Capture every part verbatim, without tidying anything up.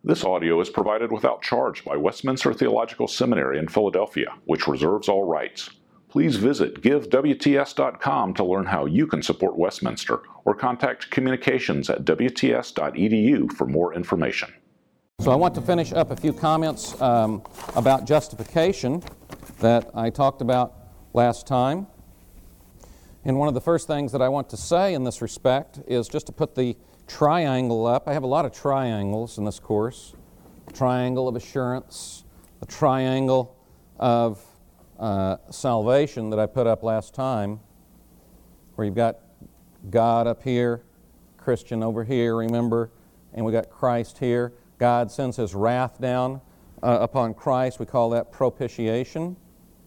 This audio is provided without charge by Westminster Theological Seminary in Philadelphia, which reserves all rights. Please visit give w t s dot com to learn how you can support Westminster, or contact communications at w t s dot e d u for more information. So I want to finish up a few comments um, about justification that I talked about last time. And one of the first things that I want to say in this respect is just to put the triangle up. I have a lot of triangles in this course. Triangle of assurance, the triangle of uh, salvation that I put up last time, where you've got God up here, Christian over here, remember, and we got Christ here. God sends His wrath down uh, upon Christ. We call that propitiation.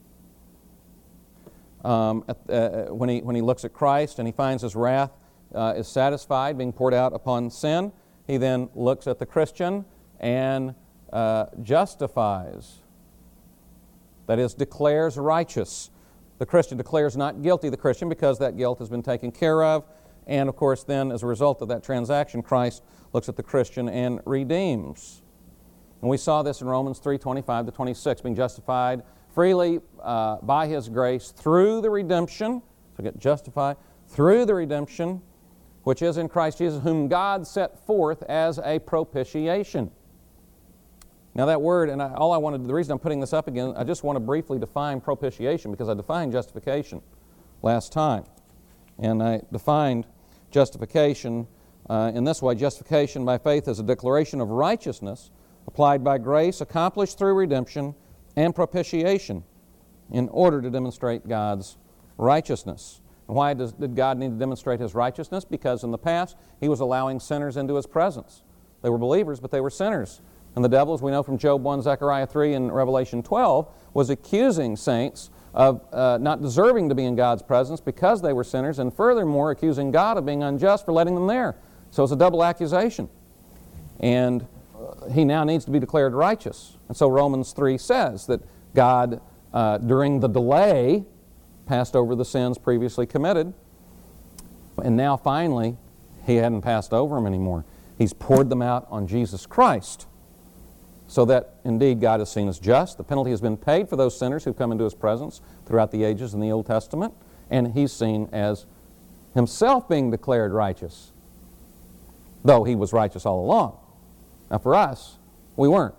Um, at, uh, when he when he looks at Christ and he finds His wrath uh, is satisfied, being poured out upon sin, he then looks at the Christian and uh, justifies. That is, declares righteous. The Christian declares not guilty the Christian because that guilt has been taken care of. And of course then, as a result of that transaction, Christ looks at the Christian and redeems. And we saw this in Romans three, twenty-five to twenty-six, being justified freely uh, by His grace through the redemption, so get justified, through the redemption, which is in Christ Jesus, whom God set forth as a propitiation. Now that word, and I, all I wanted, the reason I'm putting this up again, I just want to briefly define propitiation, because I defined justification last time. And I defined justification uh, in this way: justification by faith is a declaration of righteousness applied by grace, accomplished through redemption and propitiation in order to demonstrate God's righteousness. And why does, did God need to demonstrate His righteousness? Because in the past He was allowing sinners into His presence. They were believers, but they were sinners. And the devil, as we know from Job one, Zechariah three, and Revelation twelve, was accusing saints of uh, not deserving to be in God's presence because they were sinners, and furthermore accusing God of being unjust for letting them there. So it's a double accusation. And uh, he now needs to be declared righteous. And so Romans three says that God, uh, during the delay, passed over the sins previously committed, and now finally He hadn't passed over them anymore. He's poured them out on Jesus Christ, so that indeed God is seen as just. The penalty has been paid for those sinners who've come into His presence throughout the ages in the Old Testament, and He's seen as Himself being declared righteous, though He was righteous all along. Now for us, we weren't.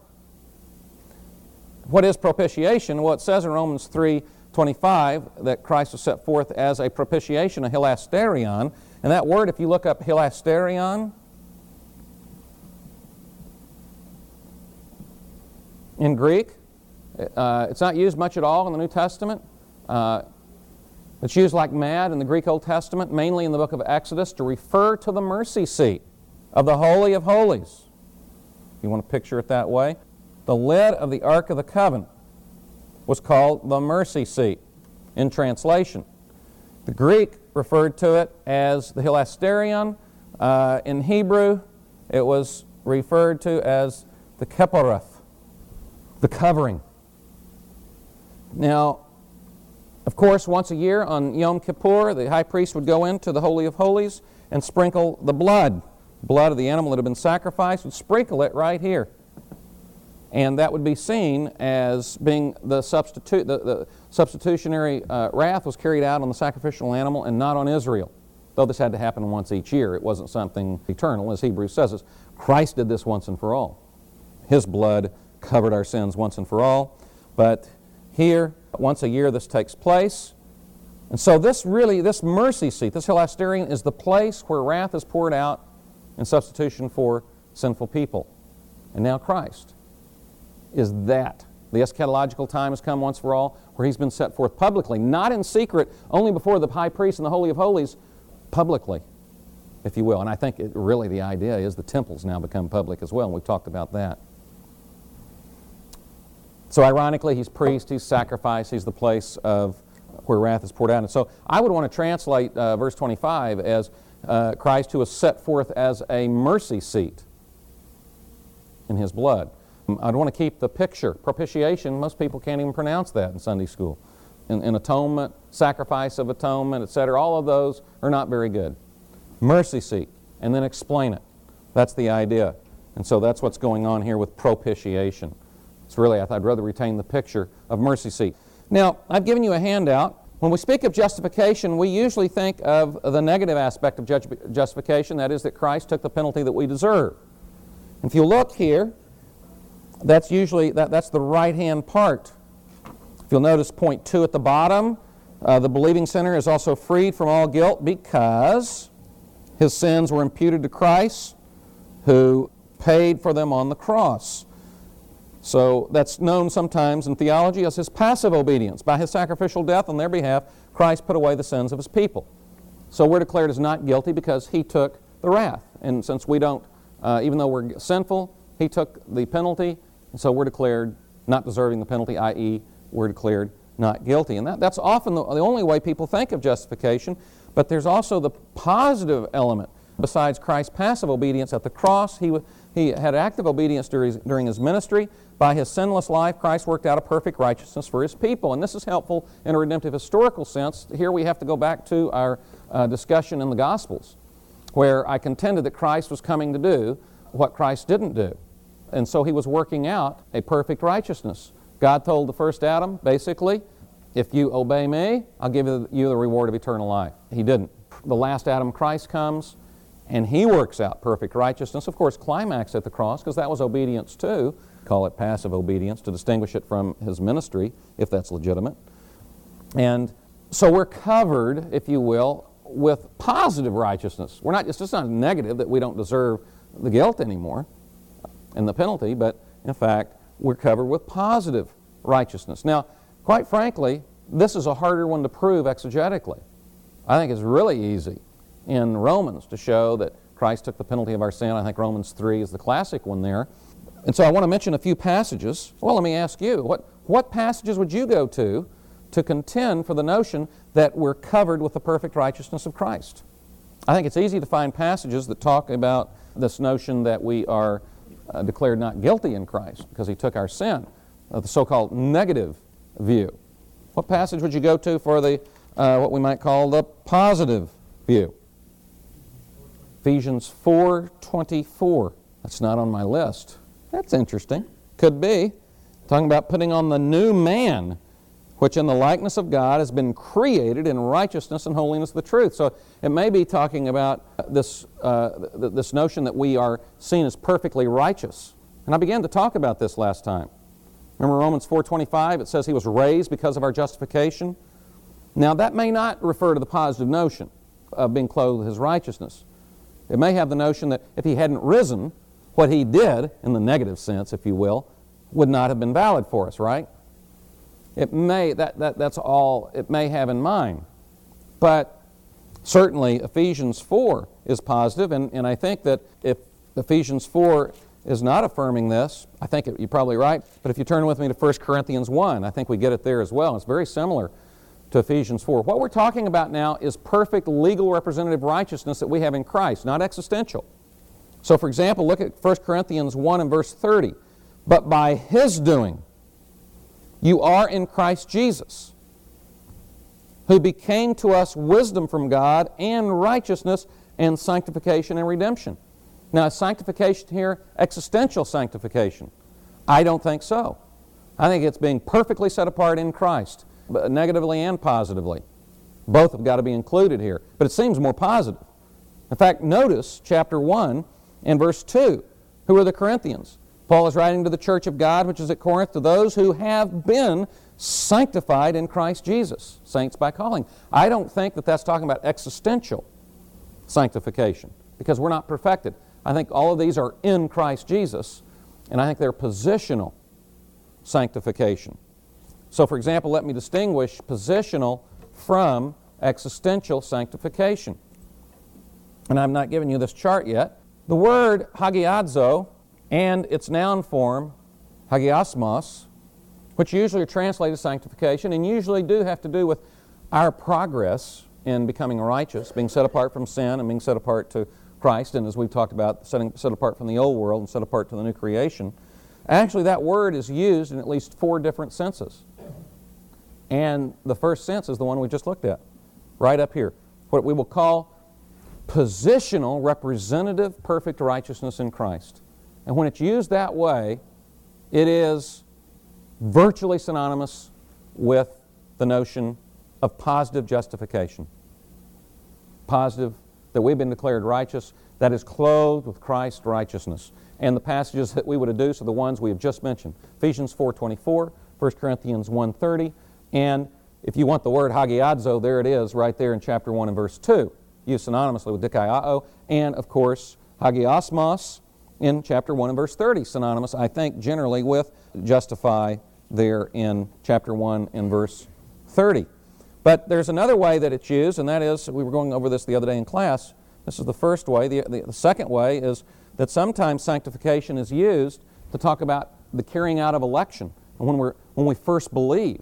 What is propitiation? Well, it says in Romans three twenty-five that Christ was set forth as a propitiation, a hilasterion. And that word, if you look up hilasterion, in Greek, uh, it's not used much at all in the New Testament. Uh, it's used like mad in the Greek Old Testament, mainly in the book of Exodus, to refer to the mercy seat of the Holy of Holies. If you want to picture it that way. The lid of the Ark of the Covenant was called the mercy seat in translation. The Greek referred to it as the hilasterion. Uh, in Hebrew, it was referred to as the keporeth, the covering. Now, of course, once a year on Yom Kippur, the high priest would go into the Holy of Holies and sprinkle the blood, blood of the animal that had been sacrificed, would sprinkle it right here. And that would be seen as being the substitute, the, the substitutionary uh, wrath was carried out on the sacrificial animal and not on Israel. Though this had to happen once each year, it wasn't something eternal, as Hebrews says us. Christ did this once and for all. His blood covered our sins once and for all. But here, once a year, this takes place. And so this really, this mercy seat, this hilasterion, is the place where wrath is poured out in substitution for sinful people. And now Christ is that. The eschatological time has come once for all, where He's been set forth publicly, not in secret, only before the high priest and the Holy of Holies, publicly, if you will. And I think it, really the idea is the temple's now become public as well, and we've talked about that. So ironically, He's priest, He's sacrifice, He's the place of where wrath is poured out. And so I would want to translate uh, verse twenty-five as uh, Christ who was set forth as a mercy seat in His blood. I'd want to keep the picture. Propitiation, most people can't even pronounce that in Sunday school. In, in atonement, sacrifice of atonement, et cetera, all of those are not very good. Mercy seat, and then explain it. That's the idea. And so that's what's going on here with propitiation. It's really, I'd rather retain the picture of mercy seat. Now, I've given you a handout. When we speak of justification, we usually think of the negative aspect of justification, that is that Christ took the penalty that we deserve. If you look here, that's usually, that, that's the right-hand part. If you'll notice point two at the bottom, uh, the believing sinner is also freed from all guilt because his sins were imputed to Christ, who paid for them on the cross. So that's known sometimes in theology as his passive obedience. By his sacrificial death on their behalf, Christ put away the sins of his people. So we're declared as not guilty because he took the wrath. And since we don't, uh, even though we're sinful, he took the penalty, and so we're declared not deserving the penalty, that is, we're declared not guilty. And that, that's often the, the only way people think of justification, but there's also the positive element. Besides Christ's passive obedience at the cross, he, he had active obedience during, during his ministry. By his sinless life, Christ worked out a perfect righteousness for his people. And this is helpful in a redemptive historical sense. Here we have to go back to our uh, discussion in the Gospels, where I contended that Christ was coming to do what Christ didn't do. And so he was working out a perfect righteousness. God told the first Adam, basically, if you obey me, I'll give you the reward of eternal life. He didn't. The last Adam, Christ, comes, and he works out perfect righteousness. Of course, climax at the cross, because that was obedience too. Call it passive obedience to distinguish it from his ministry, if that's legitimate. And so we're covered, if you will, with positive righteousness. We're not, it's just not negative that we don't deserve the guilt anymore and the penalty, but in fact, we're covered with positive righteousness. Now, quite frankly, this is a harder one to prove exegetically. I think it's really easy in Romans to show that Christ took the penalty of our sin. I think Romans three is the classic one there. And so I want to mention a few passages. Well, let me ask you, what, what passages would you go to to contend for the notion that we're covered with the perfect righteousness of Christ? I think it's easy to find passages that talk about this notion that we are uh, declared not guilty in Christ because he took our sin, uh, the so-called negative view. What passage would you go to for the uh, what we might call the positive view? Ephesians four twenty-four. That's not on my list. That's interesting. Could be. Talking about putting on the new man, which in the likeness of God has been created in righteousness and holiness of the truth. So it may be talking about this, uh, th this notion that we are seen as perfectly righteous. And I began to talk about this last time. Remember Romans four twenty-five, it says he was raised because of our justification. Now that may not refer to the positive notion of being clothed with his righteousness. It may have the notion that if he hadn't risen, what he did, in the negative sense, if you will, would not have been valid for us, right? It may, that, that, that's all it may have in mind. But certainly Ephesians four is positive, and, and I think that if Ephesians four is not affirming this, I think it, you're probably right, but if you turn with me to First Corinthians one, I think we get it there as well. It's very similar to Ephesians four. What we're talking about now is perfect legal representative righteousness that we have in Christ, not existential. So for example, look at First Corinthians one and verse thirty. But by his doing, you are in Christ Jesus, who became to us wisdom from God and righteousness and sanctification and redemption. Now, is sanctification here existential sanctification? I don't think so. I think it's being perfectly set apart in Christ, negatively and positively. Both have got to be included here, but it seems more positive. In fact, notice chapter one and verse two. Who are the Corinthians? Paul is writing to the church of God, which is at Corinth, to those who have been sanctified in Christ Jesus, saints by calling. I don't think that that's talking about existential sanctification, because we're not perfected. I think all of these are in Christ Jesus, and I think they're positional sanctification. So, for example, let me distinguish positional from existential sanctification. And I've not given you this chart yet. The word hagiadzo and its noun form, hagiasmos, which usually are translated sanctification and usually do have to do with our progress in becoming righteous, being set apart from sin and being set apart to Christ, and as we've talked about, setting, set apart from the old world and set apart to the new creation. Actually, that word is used in at least four different senses. And the first sense is the one we just looked at, right up here. What we will call positional representative perfect righteousness in Christ. And when it's used that way, it is virtually synonymous with the notion of positive justification. Positive, that we've been declared righteous, that is clothed with Christ's righteousness. And the passages that we would adduce are the ones we have just mentioned. Ephesians four twenty-four, First Corinthians one thirty, and if you want the word hagiadzo, there it is right there in chapter one and verse two, used synonymously with dikaiao, and of course hagiosmos in chapter one and verse thirty, synonymous, I think, generally with justify there in chapter one and verse thirty. But there's another way that it's used, and that is, we were going over this the other day in class, this is the first way. The, the, the second way is that sometimes sanctification is used to talk about the carrying out of election, and when, we're, when we first believe.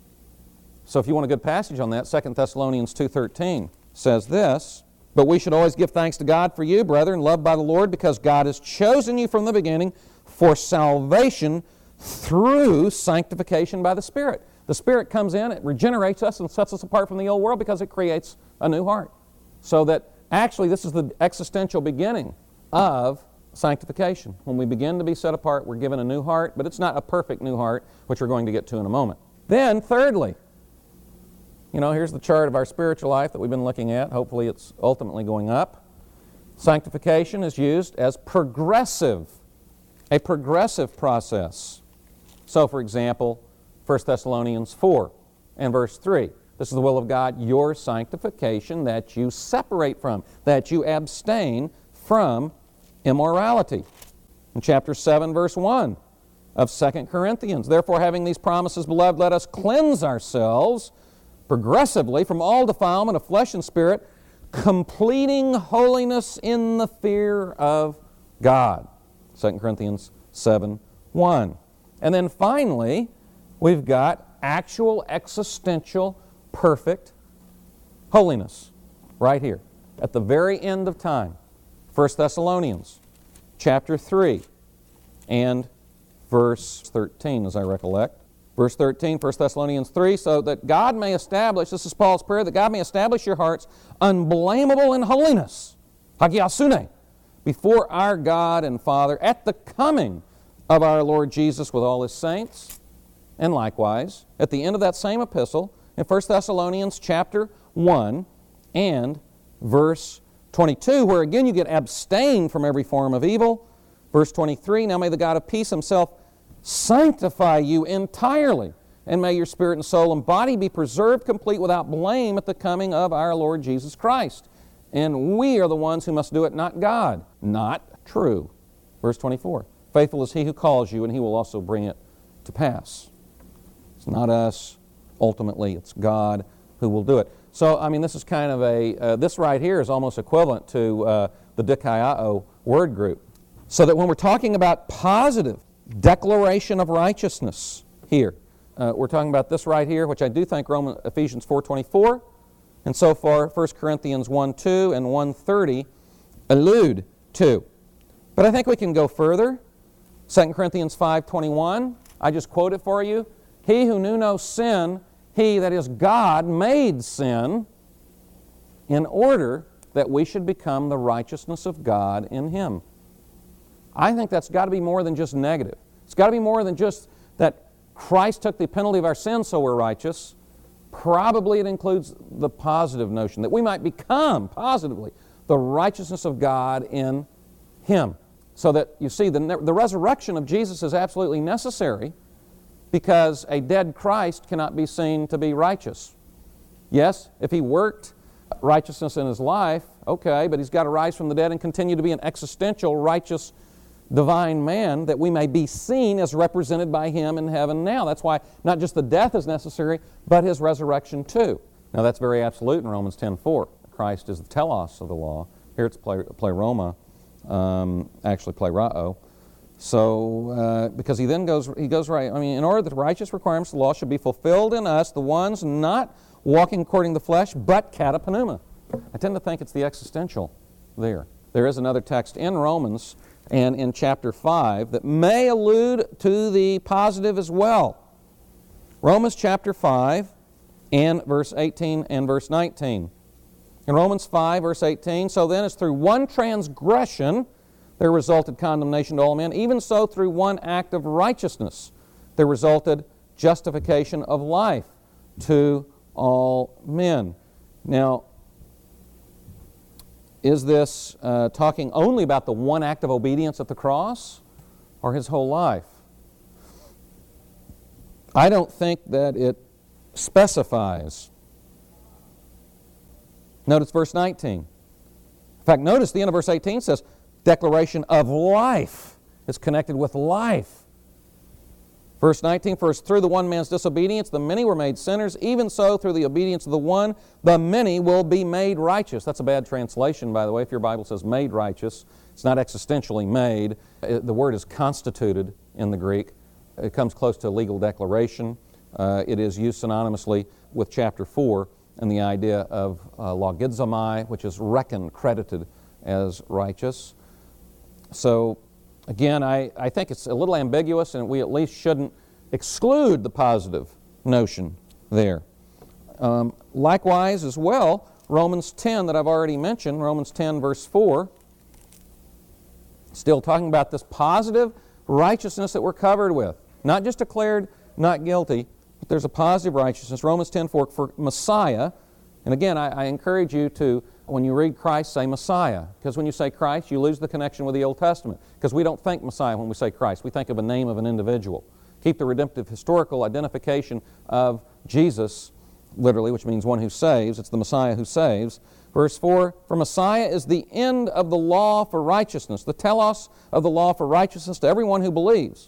So if you want a good passage on that, Second Thessalonians two thirteen says this, "But we should always give thanks to God for you, brethren, loved by the Lord, because God has chosen you from the beginning for salvation through sanctification by the Spirit." The Spirit comes in, it regenerates us and sets us apart from the old world because it creates a new heart. So that actually this is the existential beginning of sanctification. When we begin to be set apart, we're given a new heart, but it's not a perfect new heart, which we're going to get to in a moment. Then, thirdly, you know, here's the chart of our spiritual life that we've been looking at. Hopefully it's ultimately going up. Sanctification is used as progressive, a progressive process. So, for example, First Thessalonians four and verse three. This is the will of God, your sanctification, that you separate from, that you abstain from immorality. In chapter seven, verse one of Second Corinthians, "Therefore, having these promises, beloved, let us cleanse ourselves progressively from all defilement of flesh and spirit, completing holiness in the fear of God." Second Corinthians seven one. And then finally, we've got actual existential perfect holiness right here at the very end of time. First Thessalonians chapter three and verse thirteen, as I recollect. Verse thirteen, First Thessalonians three, "So that God may establish," this is Paul's prayer, "that God may establish your hearts unblameable in holiness," hagiasune, "before our God and Father at the coming of our Lord Jesus with all His saints." And likewise, at the end of that same epistle, in First Thessalonians chapter one and verse twenty-two, where again you get abstain from every form of evil. Verse twenty-three, "Now may the God of peace Himself sanctify you entirely, and may your spirit and soul and body be preserved complete without blame at the coming of our Lord Jesus Christ." And we are the ones who must do it, not God. Not true. Verse twenty-four, "Faithful is He who calls you, and He will also bring it to pass." It's not us. Ultimately, it's God who will do it. So, I mean, this is kind of a, uh, this right here is almost equivalent to uh, the dikaiao word group. So that when we're talking about positive declaration of righteousness here, uh, we're talking about this right here, which I do think Roman, Ephesians four twenty-four, and so far First Corinthians one two and one thirty allude to. But I think we can go further. Second Corinthians five twenty-one, I just quote it for you. "He who knew no sin, He, that is God, made sin in order that we should become the righteousness of God in Him." I think that's got to be more than just negative. It's got to be more than just that Christ took the penalty of our sins so we're righteous. Probably it includes the positive notion that we might become, positively, the righteousness of God in Him. So that, you see, the, the resurrection of Jesus is absolutely necessary, because a dead Christ cannot be seen to be righteous. Yes, if He worked righteousness in His life, okay, but He's got to rise from the dead and continue to be an existential, righteous, divine man, that we may be seen as represented by Him in heaven now. That's why not just the death is necessary, but His resurrection too. Now that's very absolute in Romans ten four. Christ is the telos of the law. Here it's pleroma, um, actually plerao. So, uh, because he then goes, he goes right, I mean, in order that the righteous requirements of the law should be fulfilled in us, the ones not walking according to the flesh, but katapanuma. I tend to think it's the existential there. There is another text in Romans and in chapter five that may allude to the positive as well. Romans chapter five and verse eighteen and verse nineteen. In Romans five, verse eighteen, "So then as through one transgression there resulted condemnation to all men. Even so, through one act of righteousness, there resulted justification of life to all men. Now, is this uh, talking only about the one act of obedience at the cross, or his whole life? I don't think that it specifies. Notice verse nineteen. In fact, notice the end of verse eighteen says, declaration of life is connected with life. Verse nineteen, for as through the one man's disobedience the many were made sinners, even so through the obedience of the one the many will be made righteous. That's a bad translation, by the way. If your Bible says made righteous, it's not existentially made. It, the word is constituted in the Greek. It comes close to a legal declaration. Uh, it is used synonymously with chapter four and the idea of uh, logizomai, which is reckoned, credited as righteous. So, again, I, I think it's a little ambiguous, and we at least shouldn't exclude the positive notion there. Um, likewise, as well, Romans ten that I've already mentioned, Romans ten verse four, still talking about this positive righteousness that we're covered with. Not just declared not guilty, but there's a positive righteousness. Romans ten four, for Messiah, and again, I, I encourage you to, when you read Christ, say Messiah. Because when you say Christ, you lose the connection with the Old Testament. Because we don't think Messiah when we say Christ. We think of a name of an individual. Keep the redemptive historical identification of Jesus, literally, which means one who saves. It's the Messiah who saves. Verse four, for Messiah is the end of the law for righteousness, the telos of the law for righteousness to everyone who believes.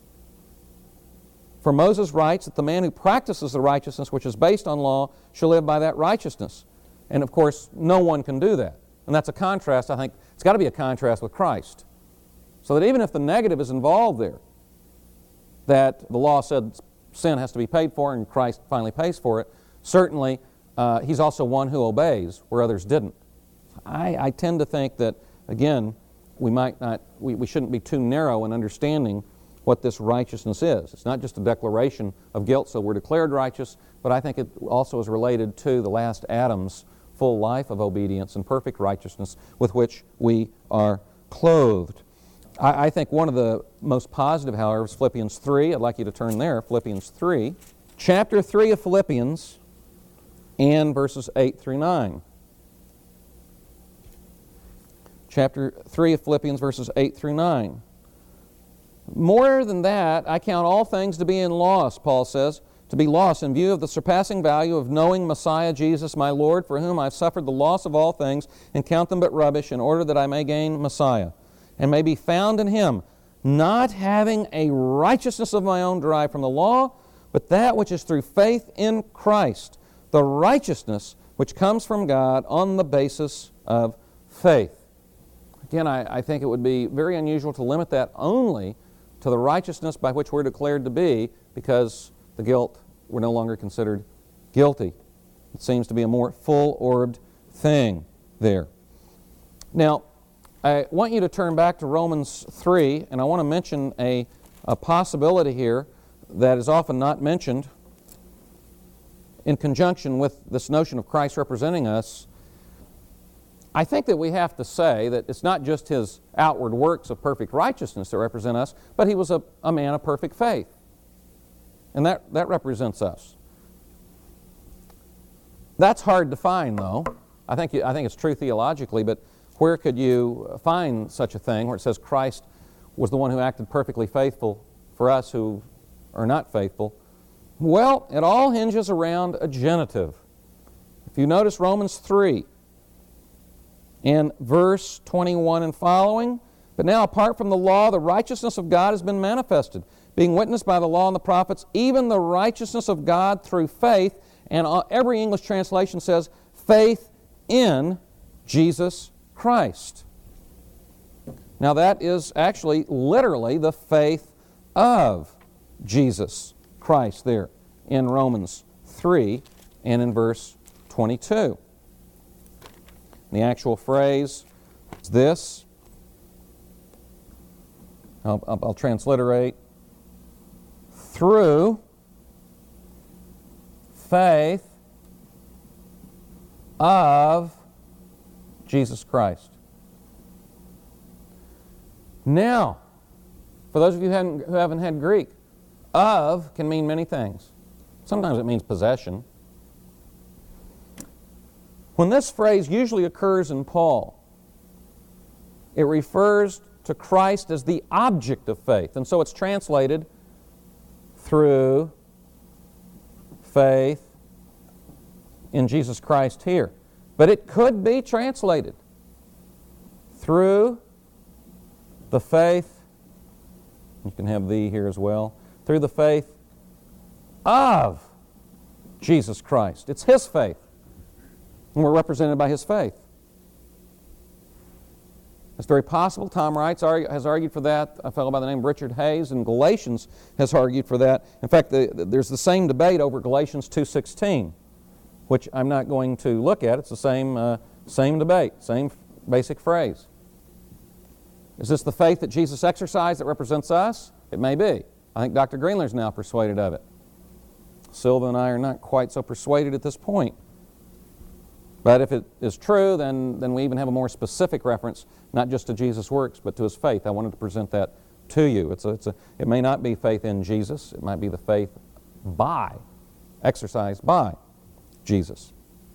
For Moses writes that the man who practices the righteousness which is based on law shall live by that righteousness. And of course, no one can do that. And that's a contrast, I think, it's got to be a contrast with Christ. So that even if the negative is involved there, that the law said sin has to be paid for and Christ finally pays for it, certainly uh, he's also one who obeys where others didn't. I, I tend to think that, again, we might not, we, we shouldn't be too narrow in understanding what this righteousness is. It's not just a declaration of guilt, so we're declared righteous, but I think it also is related to the last Adam's full life of obedience and perfect righteousness with which we are clothed. I, I think one of the most positive, however, is Philippians three. I'd like you to turn there, Philippians three. Chapter three of Philippians and verses eight through nine. Chapter three of Philippians, verses eight through nine. More than that, I count all things to be in loss, Paul says, to be lost in view of the surpassing value of knowing Messiah Jesus my Lord, for whom I've suffered the loss of all things, and count them but rubbish, in order that I may gain Messiah, and may be found in Him, not having a righteousness of my own derived from the law, but that which is through faith in Christ, the righteousness which comes from God on the basis of faith. Again, I, I think it would be very unusual to limit that only to the righteousness by which we're declared to be, because the guilt, we're no longer considered guilty. It seems to be a more full-orbed thing there. Now, I want you to turn back to Romans three, and I want to mention a, a possibility here that is often not mentioned in conjunction with this notion of Christ representing us. I think that we have to say that it's not just His outward works of perfect righteousness that represent us, but He was a, a man of perfect faith. And that, that represents us. That's hard to find, though. I think, I think it's true theologically, but where could you find such a thing where it says Christ was the one who acted perfectly faithful for us who are not faithful? Well, it all hinges around a genitive. If you notice Romans three, in verse twenty-one and following, but now apart from the law, the righteousness of God has been manifested, being witnessed by the law and the prophets, even the righteousness of God through faith, and every English translation says, faith in Jesus Christ. Now that is actually literally the faith of Jesus Christ there in Romans three and in verse twenty-two. The actual phrase is this. I'll, I'll, I'll transliterate. Through faith of Jesus Christ. Now, for those of you who haven't, who haven't had Greek, of can mean many things. Sometimes it means possession. When this phrase usually occurs in Paul, it refers to Christ as the object of faith. And so it's translated through faith in Jesus Christ here. But it could be translated through the faith, you can have thee here as well, through the faith of Jesus Christ. It's His faith. And we're represented by His faith. It's very possible. Tom Wright has argued for that. A fellow by the name of Richard Hayes in Galatians has argued for that. In fact, the, the, there's the same debate over Galatians two sixteen, which I'm not going to look at. It's the same, uh, same debate, same basic phrase. Is this the faith that Jesus exercised that represents us? It may be. I think Doctor Greenler's now persuaded of it. Silva and I are not quite so persuaded at this point. But if it is true, then, then we even have a more specific reference, not just to Jesus' works, but to His faith. I wanted to present that to you. It's a, it's a, it may not be faith in Jesus. It might be the faith by, exercised by Jesus.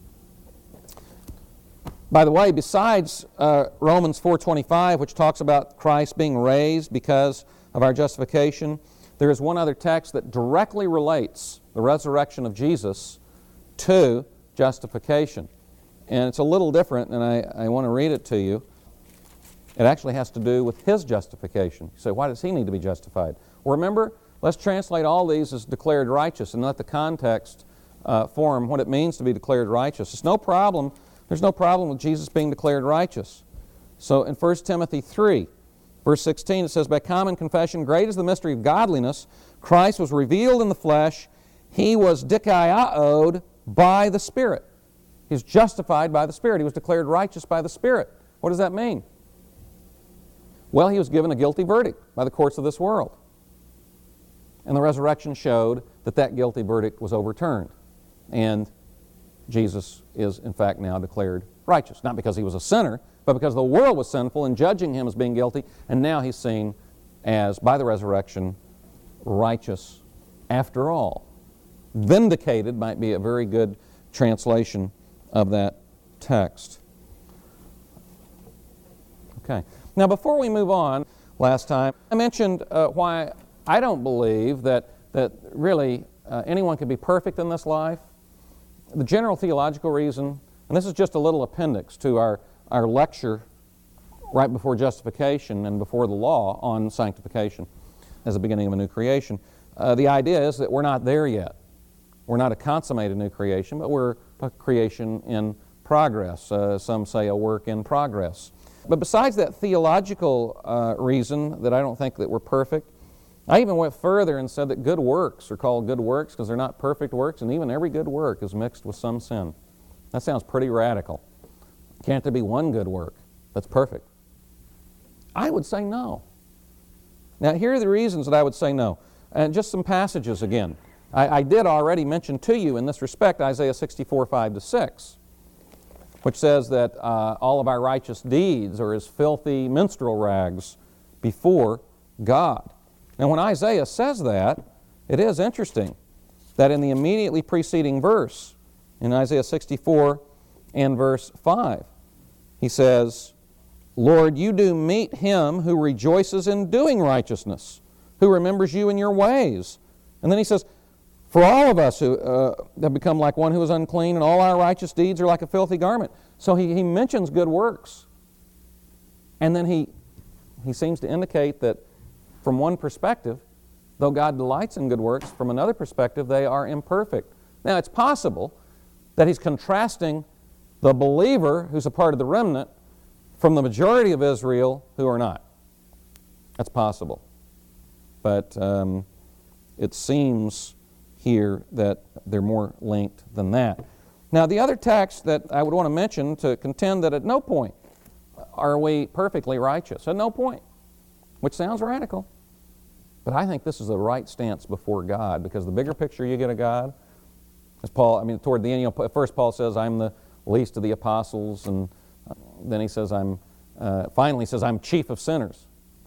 By the way, besides uh, Romans four twenty-five, which talks about Christ being raised because of our justification, there is one other text that directly relates the resurrection of Jesus to justification. And it's a little different, and I, I want to read it to you. It actually has to do with His justification. You say, why does He need to be justified? Well, remember, let's translate all these as declared righteous and let the context uh, form what it means to be declared righteous. It's no problem. There's no problem with Jesus being declared righteous. So in First Timothy three, verse sixteen, it says, by common confession, great is the mystery of godliness. Christ was revealed in the flesh. He was dikaiaoed by the Spirit. He was justified by the Spirit. He was declared righteous by the Spirit. What does that mean? Well, He was given a guilty verdict by the courts of this world. And the resurrection showed that that guilty verdict was overturned. And Jesus is, in fact, now declared righteous. Not because He was a sinner, but because the world was sinful and judging Him as being guilty. And now He's seen as, by the resurrection, righteous after all. Vindicated might be a very good translation of that text. Okay. Now, before we move on, last time, I mentioned uh, why I don't believe that, that really uh, anyone can be perfect in this life. The general theological reason, and this is just a little appendix to our, our lecture right before justification and before the law on sanctification as the beginning of a new creation. Uh, the idea is that we're not there yet. We're not a consummated new creation, but we're a creation in progress. Uh, some say a work in progress. But besides that theological uh, reason that I don't think that we're perfect, I even went further and said that good works are called good works because they're not perfect works, and even every good work is mixed with some sin. That sounds pretty radical. Can't there be one good work that's perfect? I would say no. Now, here are the reasons that I would say no. And just some passages again. I, I did already mention to you in this respect Isaiah sixty-four, five to six, which says that uh, all of our righteous deeds are as filthy minstrel rags before God. Now, when Isaiah says that, it is interesting that in the immediately preceding verse, in Isaiah sixty-four and verse five, he says, Lord, you do meet him who rejoices in doing righteousness, who remembers you in your ways. And then he says, for all of us who uh, have become like one who is unclean, and all our righteous deeds are like a filthy garment. So he, he mentions good works. And then he, he seems to indicate that from one perspective, though God delights in good works, from another perspective, they are imperfect. Now, it's possible that he's contrasting the believer who's a part of the remnant from the majority of Israel who are not. That's possible. But um, it seems here that they're more linked than that. Now, the other text that I would want to mention to contend that at no point are we perfectly righteous. At no point. Which sounds radical. But I think this is the right stance before God, because the bigger picture you get of God, as Paul, I mean, toward the end, you know, first Paul says, I'm the least of the apostles, and then he says, I'm, uh, finally he says, I'm chief of sinners.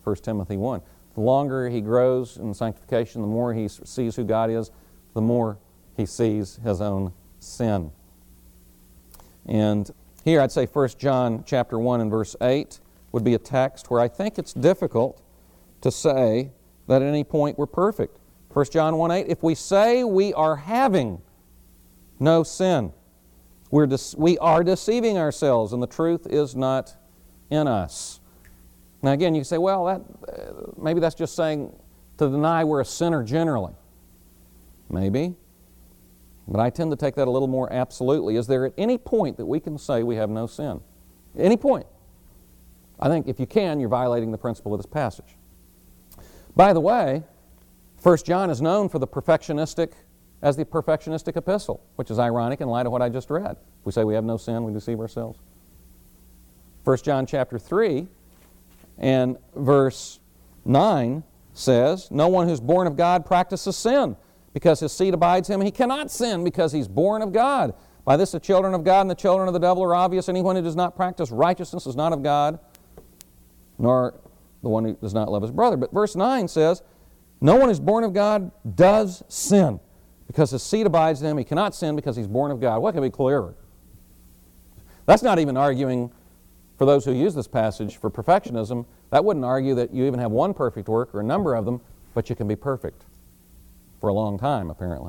First Timothy one. The longer he grows in sanctification, the more he sees who God is, the more he sees his own sin. And here I'd say First John chapter one and verse eight would be a text where I think it's difficult to say that at any point we're perfect. First John one eight, if we say we are having no sin, we're we are deceiving ourselves and the truth is not in us. Now again, you say, well, that uh, maybe that's just saying to deny we're a sinner generally. Maybe. But I tend to take that a little more absolutely. Is there at any point that we can say we have no sin? Any point. I think if you can, you're violating the principle of this passage. By the way, First John is known for the perfectionistic, as the perfectionistic epistle, which is ironic in light of what I just read. If we say we have no sin, we deceive ourselves. First John chapter three and verse nine says, no one who's born of God practices sin, because his seed abides him. He cannot sin because he's born of God. By this the children of God and the children of the devil are obvious. Anyone who does not practice righteousness is not of God, nor the one who does not love his brother. But verse nine says, no one who's born of God does sin, because his seed abides in him. He cannot sin because he's born of God. What can be clearer? That's not even arguing, for those who use this passage for perfectionism, that wouldn't argue that you even have one perfect work or a number of them, but you can be perfect for a long time, apparently.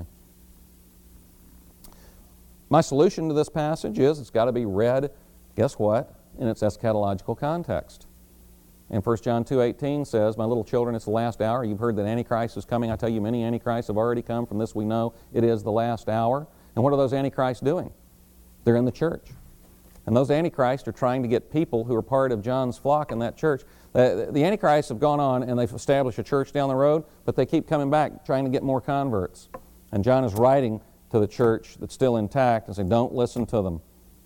My solution to this passage is it's got to be read, guess what, in its eschatological context. And First John two eighteen says, my little children, it's the last hour. You've heard that Antichrist is coming. I tell you, many Antichrists have already come. From this we know it is the last hour. And what are those Antichrists doing? They're in the church. And those Antichrists are trying to get people who are part of John's flock in that church. The, the Antichrists have gone on and they've established a church down the road, but they keep coming back trying to get more converts. And John is writing to the church that's still intact and saying, don't listen to them.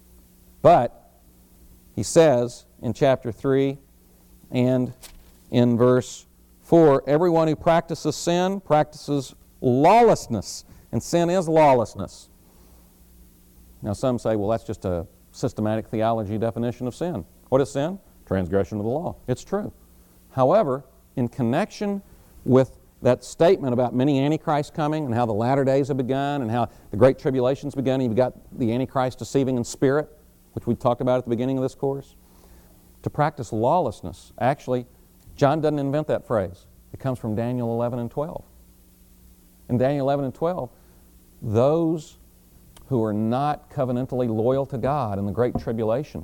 But he says in chapter three and in verse four, everyone who practices sin practices lawlessness, and sin is lawlessness. Now some say, well, that's just a systematic theology definition of sin. What is sin? Transgression of the law. It's true. However, in connection with that statement about many antichrists coming and how the latter days have begun and how the great tribulation's begun, you've got the antichrist deceiving in spirit, which we talked about at the beginning of this course. To practice lawlessness, actually, John doesn't invent that phrase. It comes from Daniel eleven and twelve. In Daniel eleven and twelve, those who are not covenantally loyal to God in the great tribulation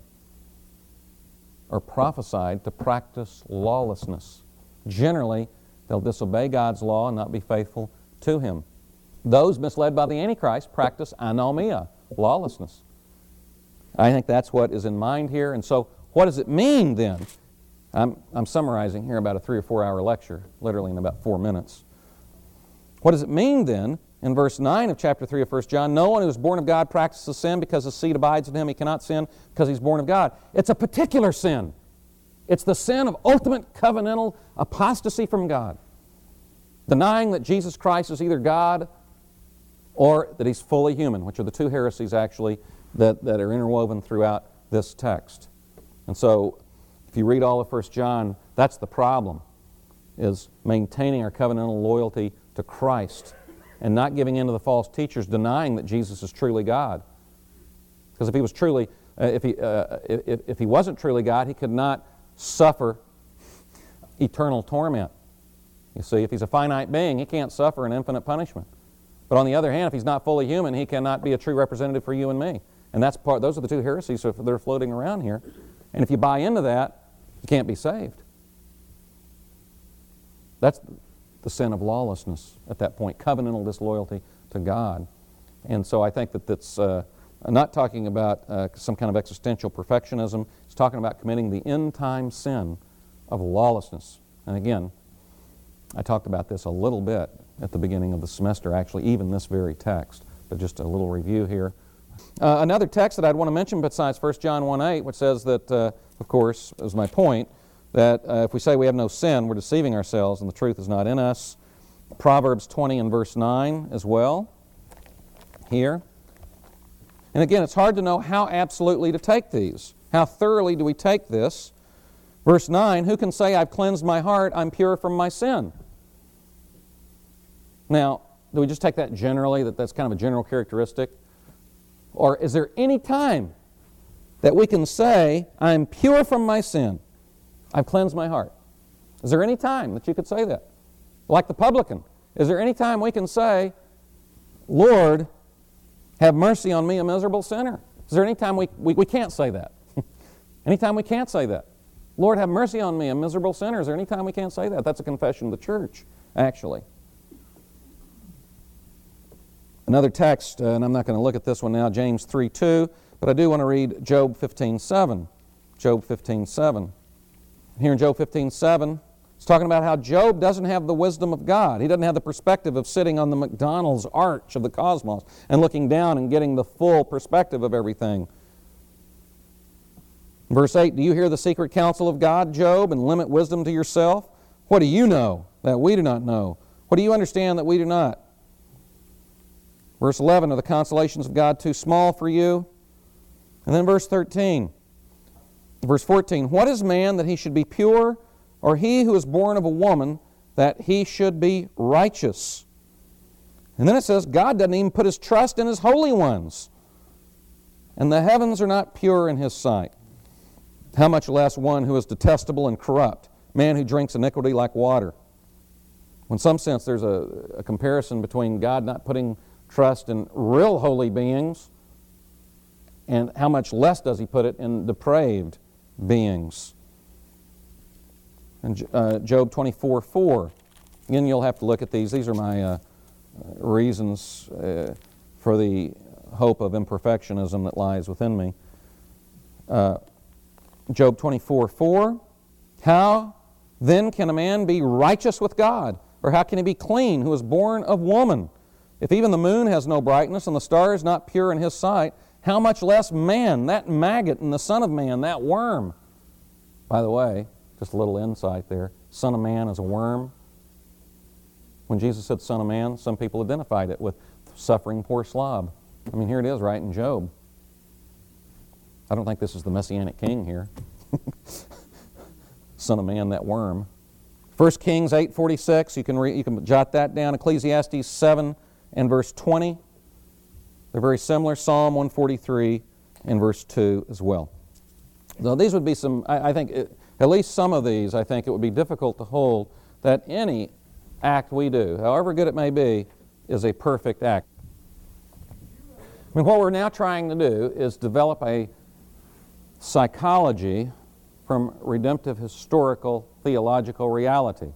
are prophesied to practice lawlessness. Generally, they'll disobey God's law and not be faithful to Him. Those misled by the Antichrist practice anomia, lawlessness. I think that's what is in mind here. And so, what does it mean then? I'm, I'm summarizing here about a three or four hour lecture, literally in about four minutes. What does it mean then? In verse nine of chapter three of First John, no one who is born of God practices sin because his seed abides in him. He cannot sin because he's born of God. It's a particular sin. It's the sin of ultimate covenantal apostasy from God. Denying that Jesus Christ is either God or that He's fully human, which are the two heresies actually that, that are interwoven throughout this text. And so, if you read all of First John, that's the problem, is maintaining our covenantal loyalty to Christ and not giving in to the false teachers, denying that Jesus is truly God. Because if He was truly, uh, if, he, uh, if, if He wasn't truly God, He could not suffer eternal torment. You see, if He's a finite being, He can't suffer an infinite punishment. But on the other hand, if He's not fully human, He cannot be a true representative for you and me. And that's part, those are the two heresies that are floating around here. And if you buy into that, you can't be saved. That's the sin of lawlessness at that point, covenantal disloyalty to God. And so I think that that's uh, not talking about uh, some kind of existential perfectionism. It's talking about committing the end-time sin of lawlessness. And again, I talked about this a little bit at the beginning of the semester, actually, even this very text. But just a little review here. Uh, another text that I'd want to mention besides First John one eight, which says that, uh, of course, is my point, that uh, if we say we have no sin, we're deceiving ourselves and the truth is not in us. Proverbs twenty and verse nine as well, here. And again, it's hard to know how absolutely to take these. How thoroughly do we take this? Verse nine, who can say, I've cleansed my heart, I'm pure from my sin? Now, do we just take that generally, that that's kind of a general characteristic? Or is there any time that we can say, I'm pure from my sin, I've cleansed my heart? Is there any time that you could say that? Like the publican, is there any time we can say, Lord, have mercy on me, a miserable sinner? Is there any time we, we, we can't say that? Anytime we can't say that? Lord, have mercy on me, a miserable sinner. Is there any time we can't say that? That's a confession of the church, actually. Another text, uh, and I'm not going to look at this one now, James three two, but I do want to read Job fifteen seven. Job fifteen seven. Here in Job fifteen seven, it's talking about how Job doesn't have the wisdom of God. He doesn't have the perspective of sitting on the McDonald's arch of the cosmos and looking down and getting the full perspective of everything. Verse eight, do you hear the secret counsel of God, Job, and limit wisdom to yourself? What do you know that we do not know? What do you understand that we do not? Verse eleven, are the consolations of God too small for you? And then verse thirteen, verse fourteen, what is man that he should be pure, or he who is born of a woman that he should be righteous? And then it says, God doesn't even put his trust in his holy ones, and the heavens are not pure in his sight. How much less one who is detestable and corrupt, man who drinks iniquity like water. In some sense, there's a, a comparison between God not putting trust in real holy beings, and how much less does he put it in depraved beings. And uh, Job twenty-four four. Again, you'll have to look at these. These are my uh, reasons uh, for the hope of imperfectionism that lies within me. Uh, Job twenty-four four. How then can a man be righteous with God? Or how can he be clean who is born of woman? If even the moon has no brightness and the stars not pure in his sight, how much less man, that maggot and the son of man, that worm? By the way, just a little insight there. Son of man is a worm. When Jesus said son of man, some people identified it with suffering poor slob. I mean, here it is right in Job. I don't think this is the Messianic king here. Son of man, that worm. First Kings eight forty-six, you can, re, you can jot that down. Ecclesiastes seven and verse twenty. They're very similar. Psalm one forty-three and verse two as well. So these would be some, I, I think, it, at least some of these, I think it would be difficult to hold that any act we do, however good it may be, is a perfect act. I mean, what we're now trying to do is develop a psychology from redemptive historical theological reality.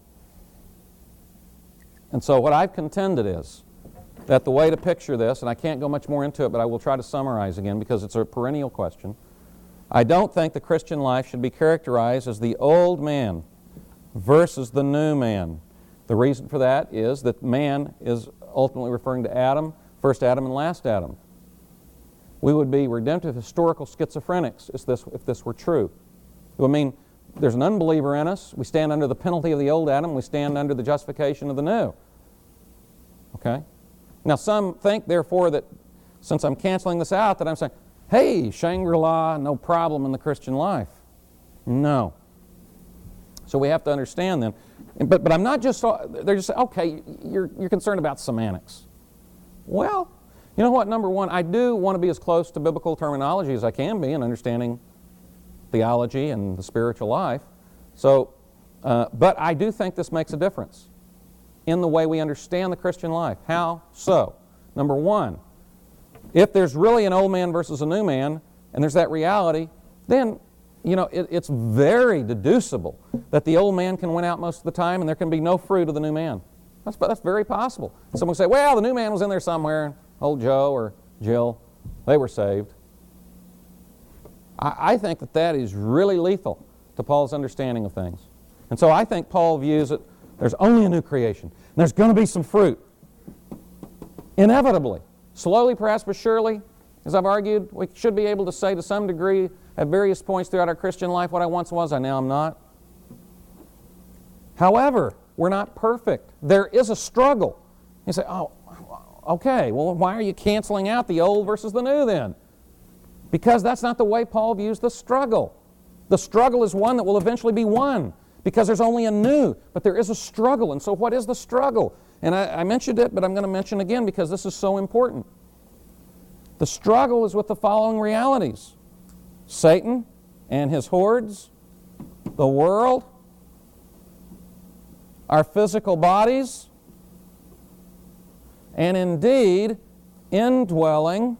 And so what I've contended is that the way to picture this, and I can't go much more into it, but I will try to summarize again because it's a perennial question. I don't think the Christian life should be characterized as the old man versus the new man. The reason for that is that man is ultimately referring to Adam, first Adam and last Adam. We would be redemptive historical schizophrenics if this, if this were true. It would mean there's an unbeliever in us. We stand under the penalty of the old Adam. We stand under the justification of the new. Okay? Now some think, therefore, that since I'm canceling this out, that I'm saying, hey, Shangri-La, no problem in the Christian life. No. So we have to understand then. But, but I'm not just, they're just saying, okay, you're, you're concerned about semantics. Well, you know what? Number one, I do want to be as close to biblical terminology as I can be in understanding theology and the spiritual life. So, uh, but I do think this makes a difference in the way we understand the Christian life. How so? Number one, if there's really an old man versus a new man, and there's that reality, then, you know, it, it's very deducible that the old man can win out most of the time and there can be no fruit of the new man. That's, that's very possible. Someone will say, well, the new man was in there somewhere, old Joe or Jill, they were saved. I, I think that that is really lethal to Paul's understanding of things. And so I think Paul views it, there's only a new creation. And there's going to be some fruit. Inevitably. Slowly, perhaps, but surely, as I've argued, we should be able to say to some degree at various points throughout our Christian life, what I once was, I now am not. However, we're not perfect. There is a struggle. You say, oh, okay, well, why are you canceling out the old versus the new then? Because that's not the way Paul views the struggle. The struggle is one that will eventually be won because there's only a new, but there is a struggle. And so what is the struggle? And I, I mentioned it, but I'm going to mention again because this is so important. The struggle is with the following realities: Satan and his hordes, the world, our physical bodies, and indeed, indwelling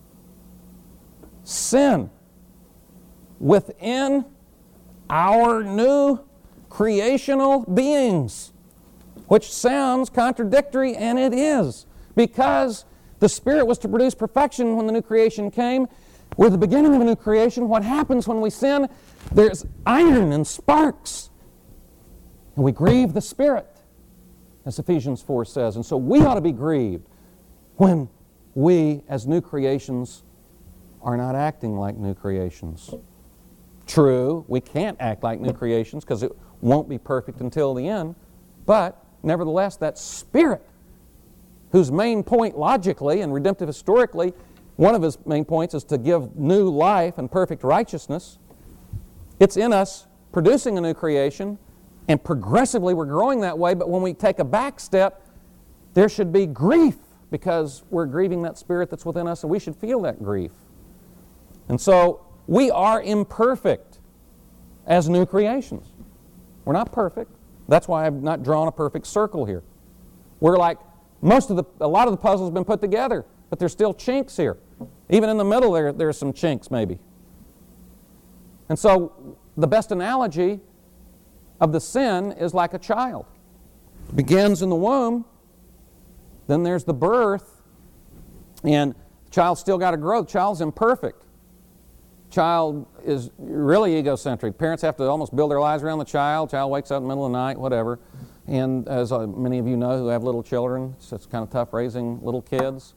sin within our new creational beings, which sounds contradictory, and it is, because the Spirit was to produce perfection when the new creation came. We're the beginning of a new creation. What happens when we sin? There's iron and sparks, and we grieve the Spirit, as Ephesians four says. And so we ought to be grieved when we, as new creations, are not acting like new creations. True, we can't act like new creations because it won't be perfect until the end, but nevertheless, that Spirit, whose main point logically and redemptive historically, one of his main points is to give new life and perfect righteousness. It's in us producing a new creation, and progressively we're growing that way, but when we take a back step, there should be grief because we're grieving that Spirit that's within us, and we should feel that grief. And so we are imperfect as new creations. We're not perfect. That's why I've not drawn a perfect circle here. We're like, most of the, a lot of the puzzle's been put together, but there's still chinks here. Even in the middle there, there's some chinks maybe. And so the best analogy of the sin is like a child. It begins in the womb, then there's the birth, and the child's still got to grow. The child's imperfect. Child is really egocentric. Parents have to almost build their lives around the child. Child wakes up in the middle of the night, whatever. And as uh, many of you know who have little children, it's, it's kind of tough raising little kids.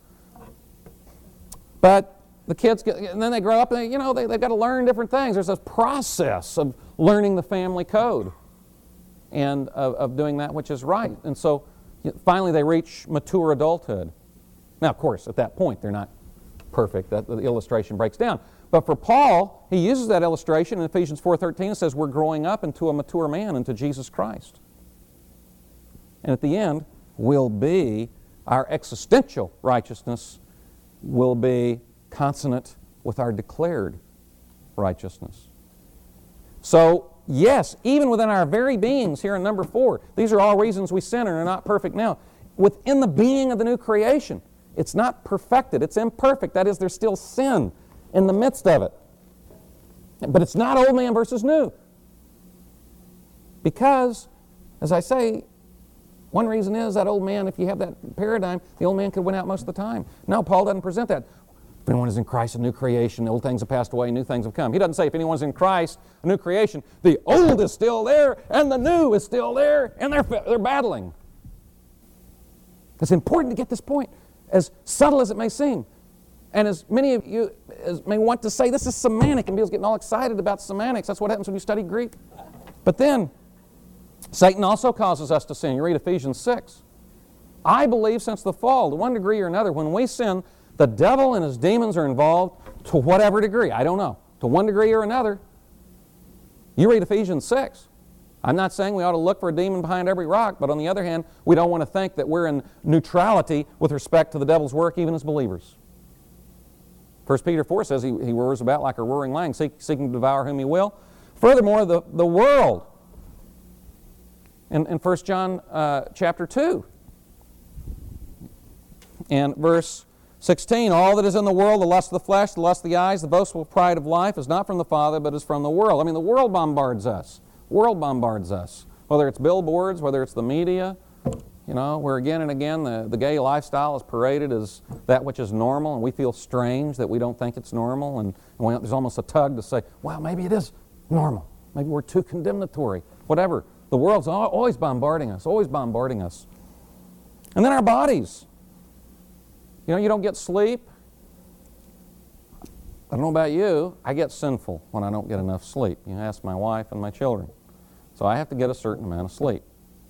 But the kids get, and then they grow up, and they, you know, they, they've got to learn different things. There's this process of learning the family code and of, of doing that which is right. And so finally they reach mature adulthood. Now, of course, at that point, they're not perfect. That, the illustration breaks down. But for Paul, he uses that illustration in Ephesians four thirteen. It says we're growing up into a mature man, into Jesus Christ. And at the end will be our existential righteousness will be consonant with our declared righteousness. So, yes, even within our very beings here in number four, these are all reasons we sin and are not perfect now. Within the being of the new creation, it's not perfected. It's imperfect. That is, there's still sin in the midst of it. But it's not old man versus new. Because, as I say, one reason is that old man, if you have that paradigm, the old man could win out most of the time. No, Paul doesn't present that. If anyone is in Christ, a new creation, the old things have passed away, new things have come. He doesn't say if anyone's in Christ, a new creation, the old is still there and the new is still there, and they're, they're battling. It's important to get this point, as subtle as it may seem. And as many of you as may want to say, this is semantic, and people's getting all excited about semantics. That's what happens when you study Greek. But then, Satan also causes us to sin. You read Ephesians six. I believe since the fall, to one degree or another, when we sin, the devil and his demons are involved to whatever degree. I don't know. To one degree or another. You read Ephesians six. I'm not saying we ought to look for a demon behind every rock, but on the other hand, we don't want to think that we're in neutrality with respect to the devil's work, even as believers. First Peter four says he, he roars about like a roaring lion, seek, seeking to devour whom he will. Furthermore, the, the world, in, in First John uh, chapter two, and verse sixteen, all that is in the world, the lust of the flesh, the lust of the eyes, the boastful pride of life, is not from the Father, but is from the world. I mean, the world bombards us. The world bombards us. Whether it's billboards, whether it's the media, you know, where again and again the, the gay lifestyle is paraded as that which is normal, and we feel strange that we don't think it's normal, and, and we, there's almost a tug to say, well, maybe it is normal. Maybe we're too condemnatory. Whatever. The world's always bombarding us, always bombarding us. And then our bodies. You know, you don't get sleep. I don't know about you, I get sinful when I don't get enough sleep. You ask my wife and my children. So I have to get a certain amount of sleep.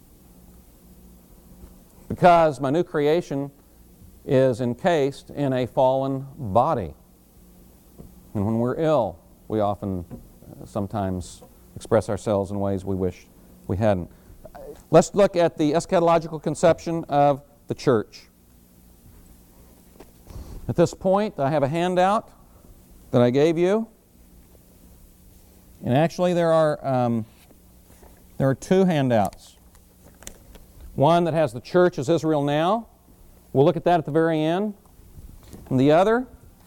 Because my new creation is encased in a fallen body. And when we're ill, we often sometimes express ourselves in ways we wish we hadn't. Let's look at the eschatological conception of the church. At this point, I have a handout that I gave you. And actually, there are, um, there are two handouts. One that has the church as Israel now. We'll look at that at the very end. And the other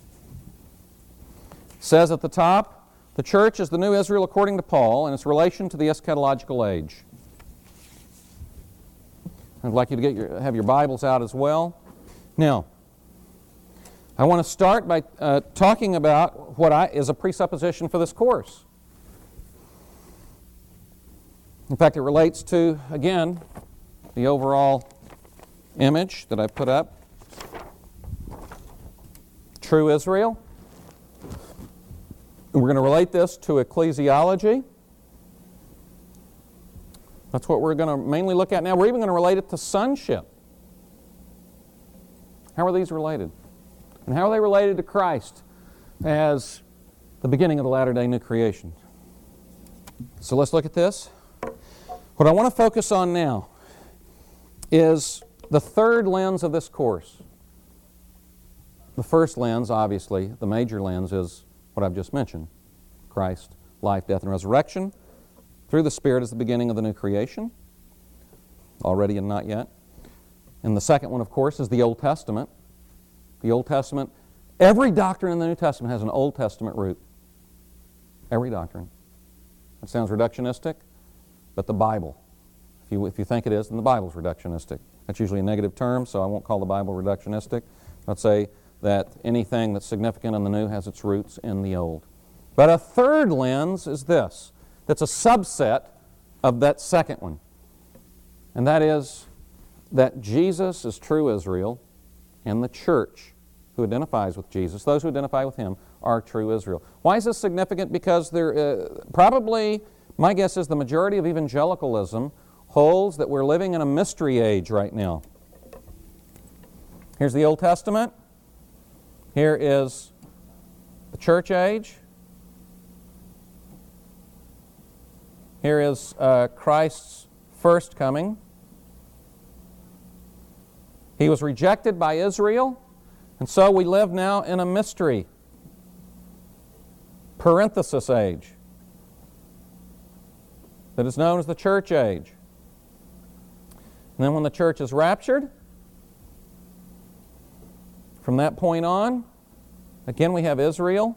says at the top, the church is the new Israel according to Paul and its relation to the eschatological age. I'd like you to get your, have your Bibles out as well. Now, I want to start by uh, talking about what I, is a presupposition for this course. In fact, it relates to, again, the overall image that I put up. True Israel. And we're going to relate this to ecclesiology. That's what we're going to mainly look at now. We're even going to relate it to sonship. How are these related? And how are they related to Christ as the beginning of the latter-day new creation? So let's look at this. What I want to focus on now is the third lens of this course. The first lens, obviously, the major lens, is what I've just mentioned. Christ, life, death, and resurrection through the Spirit is the beginning of the new creation. Already and not yet. And the second one, of course, is the Old Testament. The Old Testament, every doctrine in the New Testament has an Old Testament root. Every doctrine. That sounds reductionistic, but the Bible. If you, if you think it is, then the Bible's reductionistic. That's usually a negative term, so I won't call the Bible reductionistic. I'd say that anything that's significant in the New has its roots in the Old. But a third lens is this, that's a subset of that second one. And that is that Jesus is true Israel, and the church who identifies with Jesus, those who identify with Him, are true Israel. Why is this significant? Because there, uh, probably, my guess is the majority of evangelicalism holds that we're living in a mystery age right now. Here's the Old Testament. Here is the church age. Here is uh, Christ's first coming. He was rejected by Israel, and so we live now in a mystery, parenthesis age, that is known as the church age. And then when the church is raptured, from that point on, again we have Israel,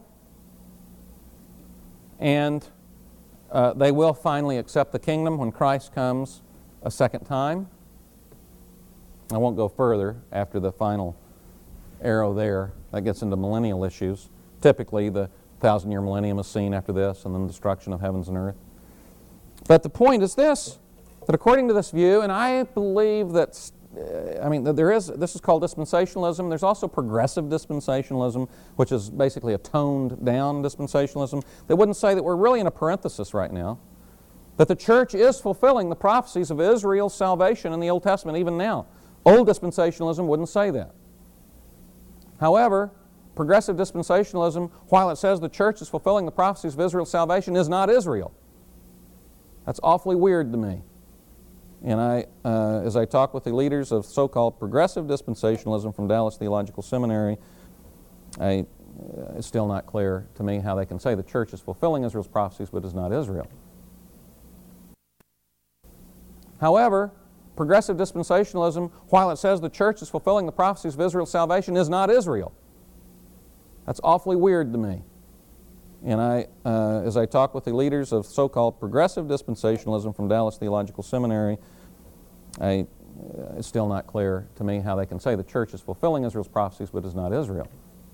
and uh, they will finally accept the kingdom when Christ comes a second time. I won't go further after the final arrow there. That gets into millennial issues. Typically, the thousand-year millennium is seen after this, and then the destruction of heavens and earth. But the point is this, that according to this view, and I believe that, uh, I mean, that there is, this is called dispensationalism. There's also progressive dispensationalism, which is basically a toned-down dispensationalism. They wouldn't say that we're really in a parenthesis right now, that the church is fulfilling the prophecies of Israel's salvation in the Old Testament even now. Old dispensationalism wouldn't say that. However, progressive dispensationalism, while it says the church is fulfilling the prophecies of Israel's salvation, is not Israel. That's awfully weird to me. And I, uh, as I talk with the leaders of so-called progressive dispensationalism from Dallas Theological Seminary, I, uh, it's still not clear to me how they can say the church is fulfilling Israel's prophecies but is not Israel. However, progressive dispensationalism, while it says the church is fulfilling the prophecies of Israel's salvation, is not Israel. That's awfully weird to me. And I, uh, as I talk with the leaders of so-called progressive dispensationalism from Dallas Theological Seminary, I, uh, it's still not clear to me how they can say the church is fulfilling Israel's prophecies but is not Israel.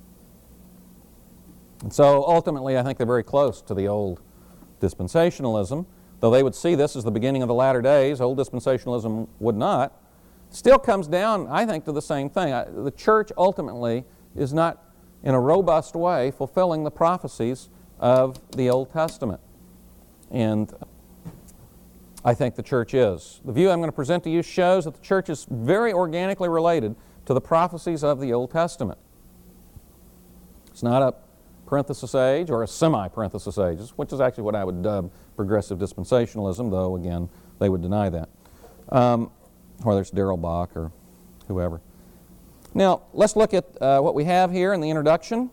And so ultimately I think they're very close to the old dispensationalism. Though they would see this as the beginning of the latter days, old dispensationalism would not. Still comes down, I think, to the same thing. I, the church ultimately is not, in a robust way, fulfilling the prophecies of the Old Testament. And I think the church is. The view I'm going to present to you shows that the church is very organically related to the prophecies of the Old Testament. It's not a parenthesis age or a semi-parenthesis age, which is actually what I would dub progressive dispensationalism, though, again, they would deny that. Um, whether it's Darrell Bock or whoever. Now, let's look at uh, what we have here in the introduction.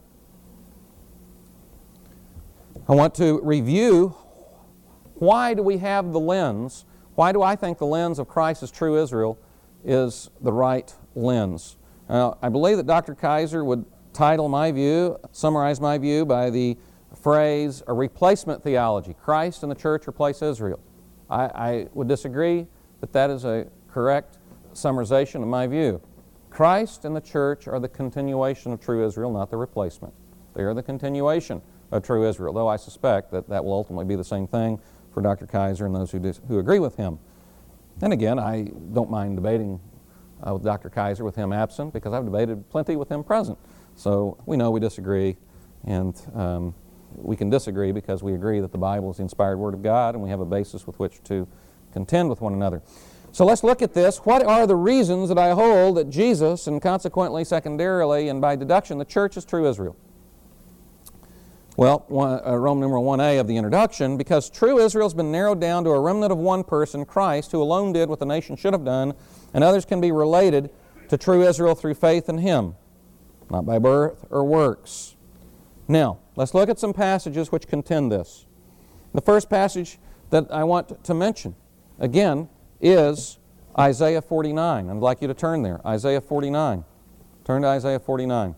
I want to review why do we have the lens, why do I think the lens of Christ as true Israel is the right lens. Now, I believe that Doctor Kaiser would title my view, summarize my view by the phrase, a replacement theology. Christ and the church replace Israel. I, I would disagree that that is a correct summarization of my view. Christ and the church are the continuation of true Israel, not the replacement. They are the continuation of true Israel, though I suspect that that will ultimately be the same thing for Doctor Kaiser and those who, dis who agree with him. And again, I don't mind debating uh, with Doctor Kaiser with him absent, because I've debated plenty with him present. So we know we disagree, and um, we can disagree because we agree that the Bible is the inspired Word of God, and we have a basis with which to contend with one another. So let's look at this. What are the reasons that I hold that Jesus, and consequently, secondarily, and by deduction, the church is true Israel? Well, one, uh, Roman numeral one A of the introduction, because true Israel has been narrowed down to a remnant of one person, Christ, who alone did what the nation should have done, and others can be related to true Israel through faith in Him, not by birth or works. Now, let's look at some passages which contend this. The first passage that I want to mention, again, is Isaiah forty-nine. I'd like you to turn there. Isaiah forty-nine. Turn to Isaiah forty-nine.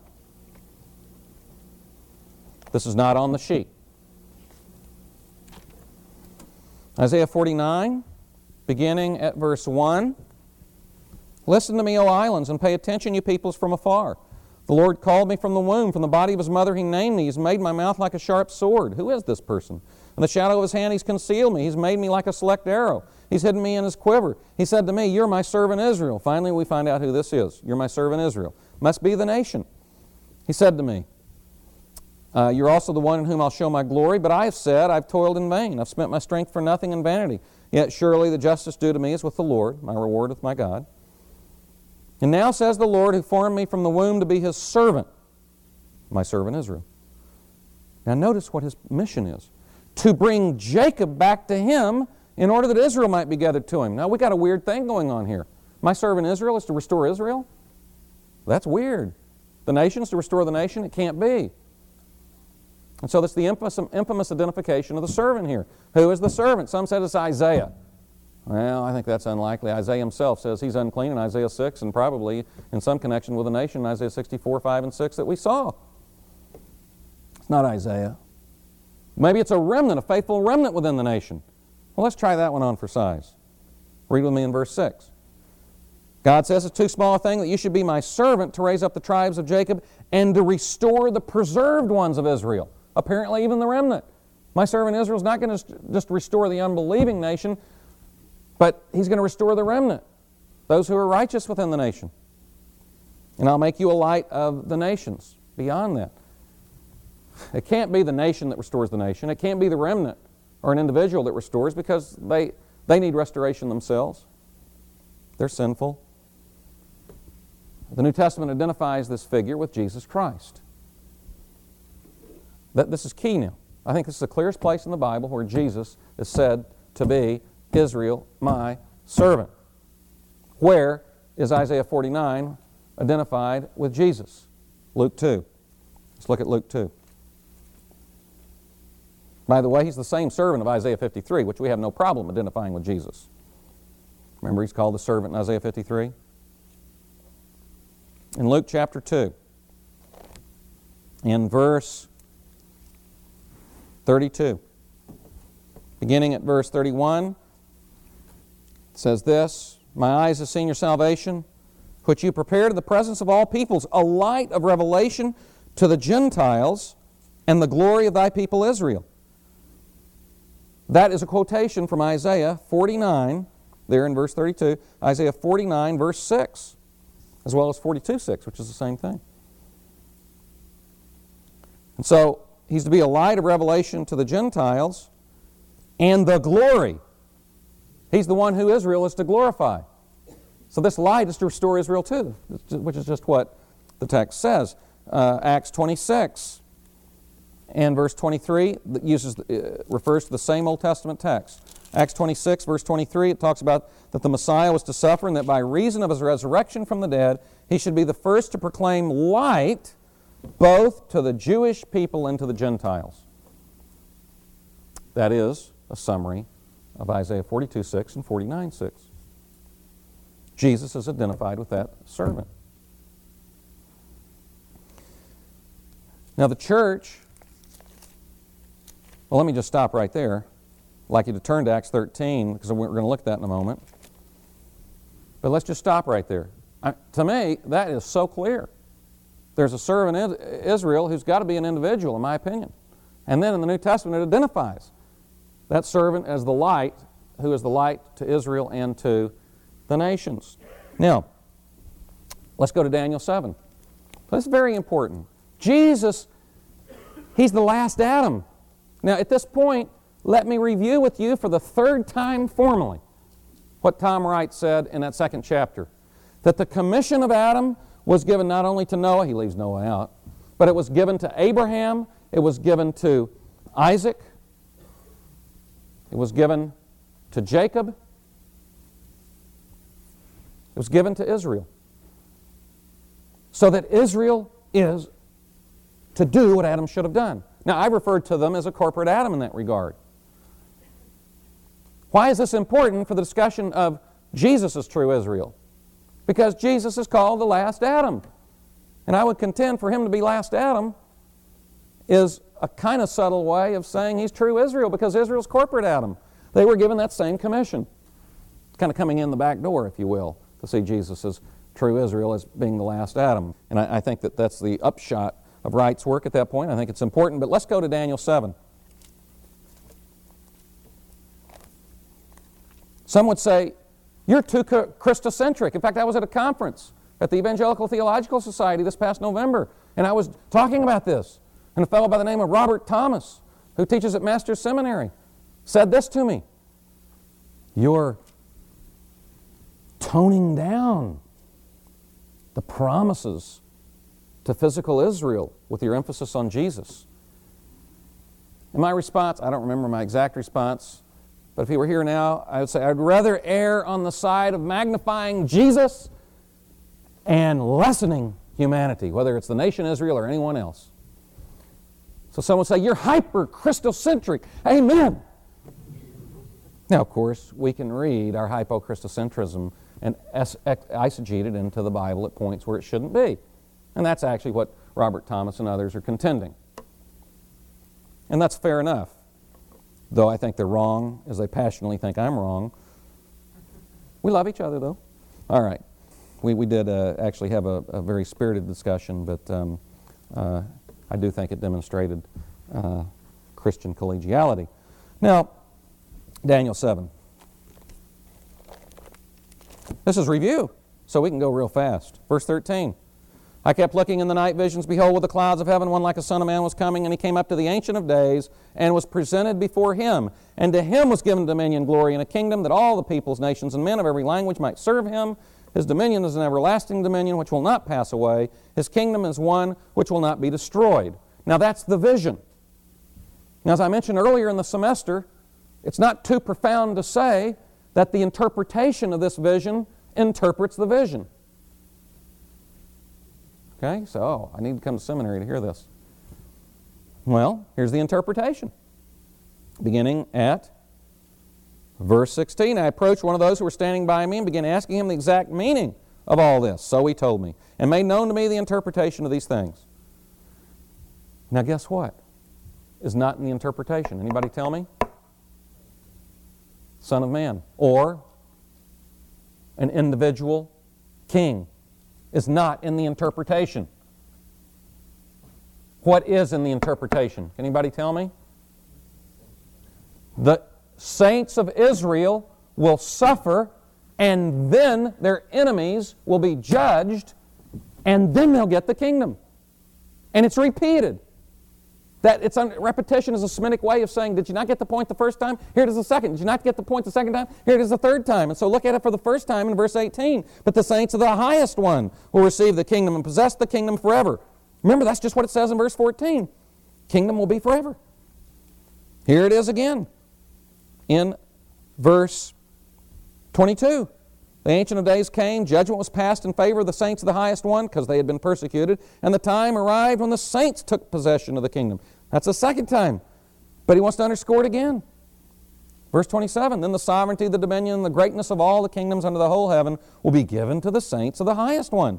This is not on the sheet. Isaiah forty-nine, beginning at verse one. Listen to me, O islands, and pay attention, you peoples from afar. The Lord called me from the womb. From the body of His mother He named me. He's made my mouth like a sharp sword. Who is this person? In the shadow of His hand He's concealed me. He's made me like a select arrow. He's hidden me in His quiver. He said to me, you're my servant Israel. Finally, we find out who this is. You're my servant Israel. Must be the nation. He said to me, uh, you're also the one in whom I'll show my glory. But I have said, I've toiled in vain. I've spent my strength for nothing in vanity. Yet surely the justice due to me is with the Lord, my reward with my God. And now says the Lord, who formed me from the womb to be His servant, my servant Israel. Now notice what His mission is. To bring Jacob back to Him in order that Israel might be gathered to Him. Now we got a weird thing going on here. My servant Israel is to restore Israel? That's weird. The nation's to restore the nation? It can't be. And so that's the infamous, infamous identification of the servant here. Who is the servant? Some said it's Isaiah. Well, I think that's unlikely. Isaiah himself says he's unclean in Isaiah six, and probably in some connection with the nation in Isaiah sixty-four, five, and six that we saw. It's not Isaiah. Maybe it's a remnant, a faithful remnant within the nation. Well, let's try that one on for size. Read with me in verse six. God says, it's too small a thing that you should be my servant to raise up the tribes of Jacob and to restore the preserved ones of Israel. Apparently even the remnant. My servant Israel is not going to just restore the unbelieving nation, but He's going to restore the remnant, those who are righteous within the nation. And I'll make you a light of the nations. Beyond that, it can't be the nation that restores the nation. It can't be the remnant or an individual that restores, because they, they need restoration themselves. They're sinful. The New Testament identifies this figure with Jesus Christ. That, this is key now. I think this is the clearest place in the Bible where Jesus is said to be Israel, my servant. Where is Isaiah forty-nine identified with Jesus? Luke two. Let's look at Luke two. By the way, He's the same servant of Isaiah fifty-three, which we have no problem identifying with Jesus. Remember, He's called the servant in Isaiah fifty-three? In Luke chapter two, in verse thirty-two, beginning at verse thirty-one, it says this, my eyes have seen your salvation, which you prepared in the presence of all peoples, a light of revelation to the Gentiles and the glory of thy people Israel. That is a quotation from Isaiah forty-nine, there in verse thirty-two, Isaiah forty-nine, verse six, as well as forty-two, six, which is the same thing. And so, He's to be a light of revelation to the Gentiles and the glory. He's the one who Israel is to glorify. So this light is to restore Israel too, which is just what the text says. Uh, Acts twenty-six. And verse twenty-three uses, uh, refers to the same Old Testament text. Acts twenty-six, verse twenty-three, it talks about that the Messiah was to suffer and that by reason of his resurrection from the dead, he should be the first to proclaim light both to the Jewish people and to the Gentiles. That is a summary of Isaiah forty-two six and forty-nine six. Jesus is identified with that servant. Now the church, well, let me just stop right there. I'd like you to turn to Acts thirteen, because we're going to look at that in a moment. But let's just stop right there. I, to me, that is so clear. There's a servant in Israel who's got to be an individual, in my opinion. And then in the New Testament, it identifies that servant as the light, who is the light to Israel and to the nations. Now, let's go to Daniel seven. That's very important. Jesus, he's the last Adam. Now, at this point, let me review with you for the third time formally what Tom Wright said in that second chapter. That the commission of Adam was given not only to Noah, he leaves Noah out, but it was given to Abraham, it was given to Isaac, it was given to Jacob, it was given to Israel. So that Israel is to do what Adam should have done. Now, I referred to them as a corporate Adam in that regard. Why is this important for the discussion of Jesus' true Israel? Because Jesus is called the last Adam. And I would contend for him to be last Adam is a kind of subtle way of saying he's true Israel, because Israel's corporate Adam. They were given that same commission. It's kind of coming in the back door, if you will, to see Jesus as true Israel as being the last Adam. And I, I think that that's the upshot of Wright's work at that point. I think it's important. But let's go to Daniel seven. Some would say, you're too Christocentric. In fact, I was at a conference at the Evangelical Theological Society this past November, and I was talking about this. And a fellow by the name of Robert Thomas, who teaches at Master's Seminary, said this to me: you're toning down the promises to physical Israel with your emphasis on Jesus. And my response, I don't remember my exact response, but if he were here now, I would say I'd rather err on the side of magnifying Jesus and lessening humanity, whether it's the nation Israel or anyone else. So someone would say, you're hyper-Christocentric. Amen. Now, of course, we can read our hypo-Christocentrism and eisegete it into the Bible at points where it shouldn't be. And that's actually what Robert Thomas and others are contending. And that's fair enough. Though I think they're wrong, as they passionately think I'm wrong. We love each other, though. All right. We, we did uh, actually have a, a very spirited discussion, but um, uh, I do think it demonstrated uh, Christian collegiality. Now, Daniel seven. This is review, so we can go real fast. Verse thirteen. I kept looking in the night visions. Behold, with the clouds of heaven, one like a son of man was coming, and he came up to the Ancient of Days and was presented before him. And to him was given dominion, glory, and a kingdom, that all the peoples, nations, and men of every language might serve him. His dominion is an everlasting dominion which will not pass away. His kingdom is one which will not be destroyed. Now that's the vision. Now, as I mentioned earlier in the semester, it's not too profound to say that the interpretation of this vision interprets the vision. Okay, so oh, I need to come to seminary to hear this. Well, here's the interpretation. Beginning at verse sixteen. I approached one of those who were standing by me and began asking him the exact meaning of all this. So he told me, and made known to me the interpretation of these things. Now guess what is not in the interpretation? Anybody tell me? Son of Man, or an individual king, is not in the interpretation. What is in the interpretation? Can anybody tell me? The saints of Israel will suffer, and then their enemies will be judged, and then they'll get the kingdom. And it's repeated. That it's un- repetition is a Semitic way of saying, did you not get the point the first time? Here it is the second. Did you not get the point the second time? Here it is the third time. And so look at it for the first time in verse eighteen. But the saints of the highest one will receive the kingdom and possess the kingdom forever. Remember, that's just what it says in verse fourteen. kingdom will be forever. Here it is again in verse twenty-two. The Ancient of Days came, judgment was passed in favor of the saints of the highest one because they had been persecuted, and the time arrived when the saints took possession of the kingdom. That's the second time. But he wants to underscore it again. Verse twenty-seven, then the sovereignty, the dominion, and the greatness of all the kingdoms under the whole heaven will be given to the saints of the highest one.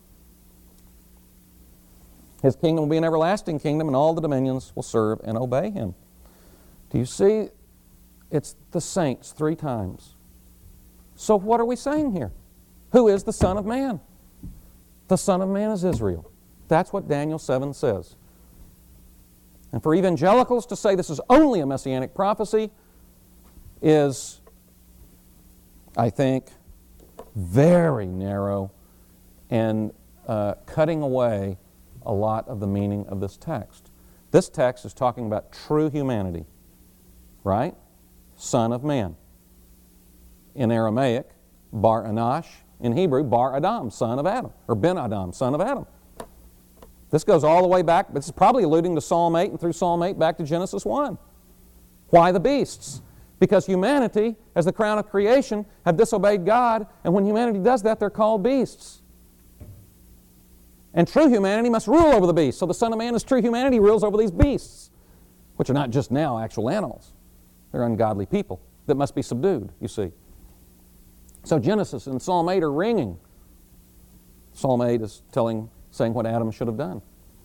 His kingdom will be an everlasting kingdom, and all the dominions will serve and obey him. Do you see? It's the saints three times. So what are we saying here? Who is the Son of Man? The Son of Man is Israel. That's what Daniel seven says. And for evangelicals to say this is only a messianic prophecy is, I think, very narrow and uh, cutting away a lot of the meaning of this text. This text is talking about true humanity, right? Son of Man. In Aramaic, Bar Anash. In Hebrew, Bar Adam, son of Adam, or Ben Adam, son of Adam. This goes all the way back, but this is probably alluding to Psalm eight, and through Psalm eight back to Genesis one. Why the beasts? Because humanity, as the crown of creation, have disobeyed God, and when humanity does that, they're called beasts. And true humanity must rule over the beasts. So the Son of Man is true humanity, rules over these beasts, which are not just now actual animals. They're ungodly people that must be subdued, you see. So Genesis and Psalm eight are ringing. Psalm eight is telling, saying what Adam should have done.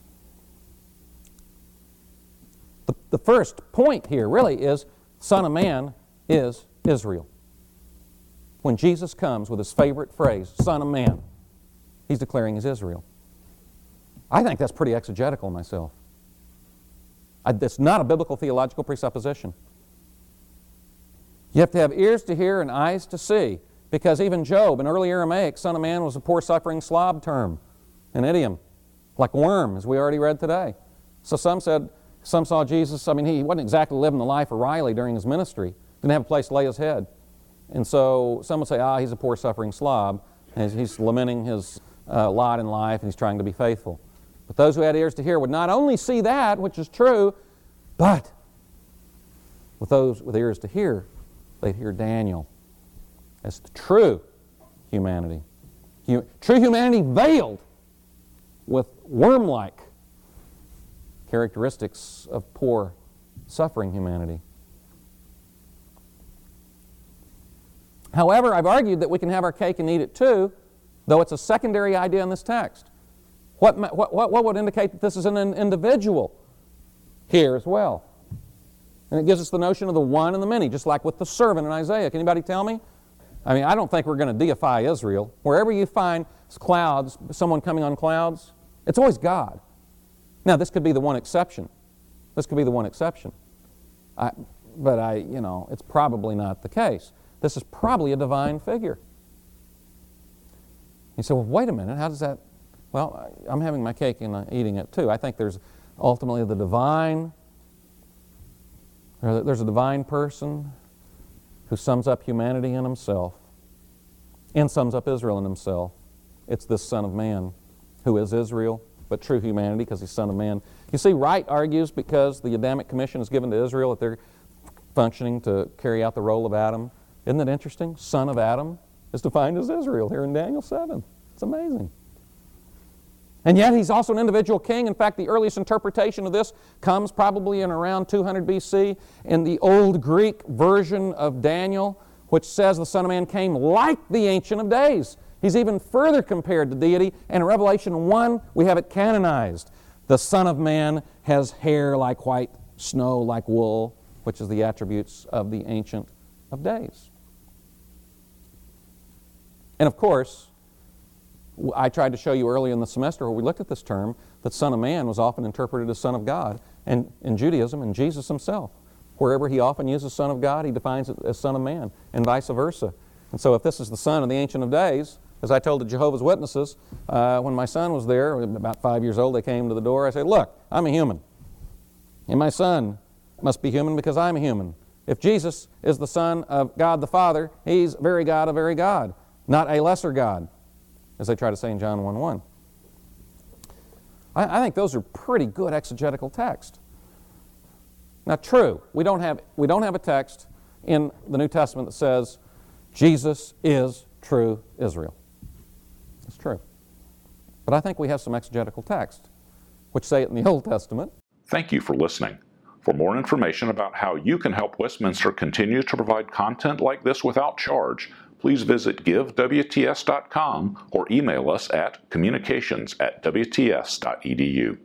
The, the first point here really is Son of Man is Israel. When Jesus comes with his favorite phrase, Son of Man, he's declaring he's Israel. I think that's pretty exegetical myself. I, that's not a biblical theological presupposition. You have to have ears to hear and eyes to see, because even Job, in early Aramaic, Son of Man was a poor suffering slob term, an idiom, like worm, as we already read today. So some said, some saw Jesus, I mean, he wasn't exactly living the life of Riley during his ministry, didn't have a place to lay his head. And so some would say, ah, he's a poor suffering slob, and he's lamenting his uh, lot in life, and he's trying to be faithful. But those who had ears to hear would not only see that, which is true, but with those with ears to hear, they'd hear Daniel as the true humanity. Hu- true humanity veiled with worm-like characteristics of poor, suffering humanity. However, I've argued that we can have our cake and eat it too, though it's a secondary idea in this text. What, what, what would indicate that this is an individual here as well? And it gives us the notion of the one and the many, just like with the servant in Isaiah. Can anybody tell me? I mean, I don't think we're going to deify Israel. Wherever you find clouds, someone coming on clouds, it's always God. Now, this could be the one exception. This could be the one exception. I, but I, you know, it's probably not the case. This is probably a divine figure. You say, well, wait a minute, how does that... Well, I'm having my cake and eating it too. I think there's ultimately the divine, there's a divine person who sums up humanity in himself and sums up Israel in himself. It's this Son of Man who is Israel, but true humanity because he's Son of Man. You see, Wright argues because the Adamic Commission is given to Israel that they're functioning to carry out the role of Adam. Isn't it interesting? Son of Adam is defined as Israel here in Daniel seven. It's amazing. And yet he's also an individual king. In fact, the earliest interpretation of this comes probably in around two hundred B C in the Old Greek version of Daniel, which says the Son of Man came like the Ancient of Days. He's even further compared to deity, and in Revelation one, we have it canonized. The Son of Man has hair like white snow, like wool, which is the attributes of the Ancient of Days. And of course, I tried to show you earlier in the semester where we looked at this term that Son of Man was often interpreted as Son of God, and in Judaism, and Jesus himself. Wherever he often uses Son of God, he defines it as Son of Man, and vice versa. And so if this is the Son of the Ancient of Days, as I told the Jehovah's Witnesses, uh, when my son was there, about five years old, they came to the door, I said, look, I'm a human, and my son must be human because I'm a human. If Jesus is the Son of God the Father, he's very God, a very God, not a lesser God, as they try to say in John one one. I, I think those are pretty good exegetical texts. Now, true, we don't have, we don't have a text in the New Testament that says Jesus is true Israel. It's true. But I think we have some exegetical texts which say it in the Old Testament. Thank you for listening. For more information about how you can help Westminster continue to provide content like this without charge, please visit give W T S dot com or email us at communications at W T S dot E D U.